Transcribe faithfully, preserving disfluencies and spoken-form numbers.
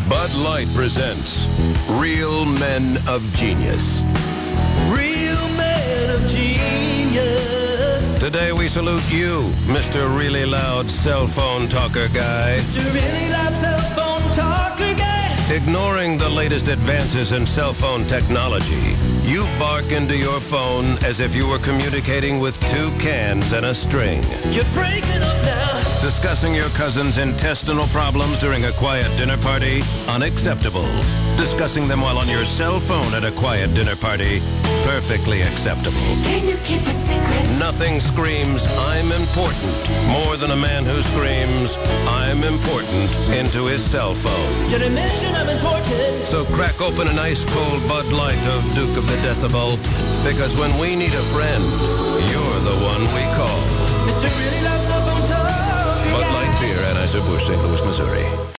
Bud Light presents Real Men of Genius. Real Men of Genius. Today we salute you, Mister Really Loud Cell Phone Talker Guy. Mister Really Loud Cell Phone Talker Guy. Ignoring the latest advances in cell phone technology, you bark into your phone as if you were communicating with two cans and a string. You're breaking up now. Discussing your cousin's intestinal problems during a quiet dinner party? Unacceptable. Discussing them while on your cell phone at a quiet dinner party? Perfectly acceptable. Can you keep a secret? Nothing screams, I'm important, more than a man who screams, I'm important, into his cell phone. Did I mention I'm important? So crack open an ice-cold Bud Light, oh Duke of the Decibel, because when we need a friend, you're the one we call. Mister Really Loud Cell Phone Talker Bud Guy. Light Beer, Anheuser-Busch, Saint Louis, Missouri.